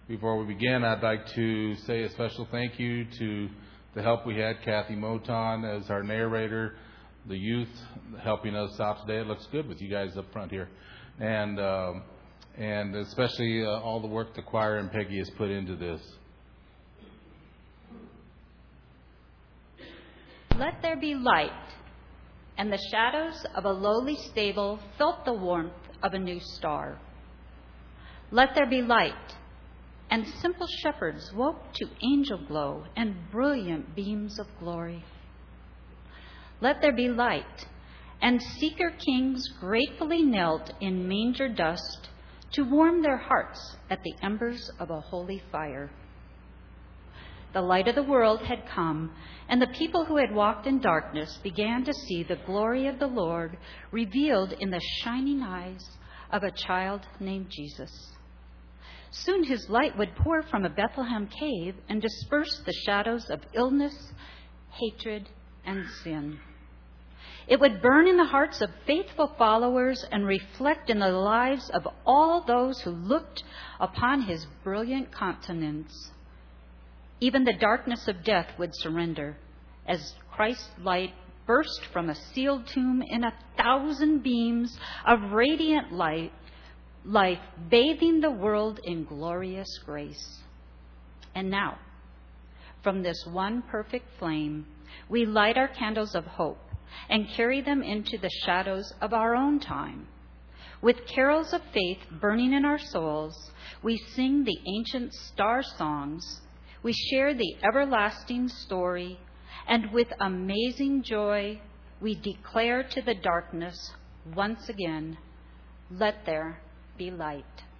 Before we begin, I'd like to say a special thank you to the help we had, Kathy Moton as our narrator, the youth helping us out today. It looks good with you guys up front here. And especially all the work the choir and Peggy has put into this. Let there be light, and the shadows of a lowly stable felt the warmth of a new star. Let there be light, and simple shepherds woke to angel glow and brilliant beams of glory. Let there be light, and seeker kings gratefully knelt in manger dust to warm their hearts at the embers of a holy fire. The light of the world had come, and the people who had walked in darkness began to see the glory of the Lord revealed in the shining eyes of a child named Jesus. Soon his light would pour from a Bethlehem cave and disperse the shadows of illness, hatred, and sin. It would burn in the hearts of faithful followers and reflect in the lives of all those who looked upon his brilliant countenance. Even the darkness of death would surrender as Christ's light burst from a sealed tomb in 1,000 beams of radiant life, bathing the world in glorious grace. And now, from this one perfect flame, we light our candles of hope and carry them into the shadows of our own time. With carols of faith burning in our souls, we sing the ancient star songs, we share the everlasting story, and with amazing joy, we declare to the darkness once again, let there be light.